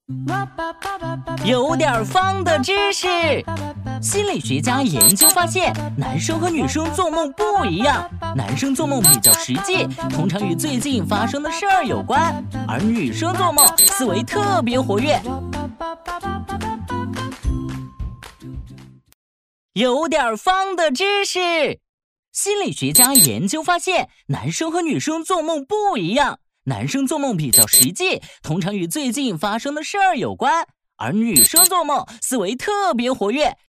有点方的知识。心理学家研究发现，男生和女生做梦不一样，男生做梦比较实际，通常与最近发生的事儿有关，而女生做梦思维特别活跃。有点方的知识。心理学家研究发现，男生和女生做梦不一样，男生做梦比较实际，通常与最近发生的事儿有关，而女生做梦思维特别活跃，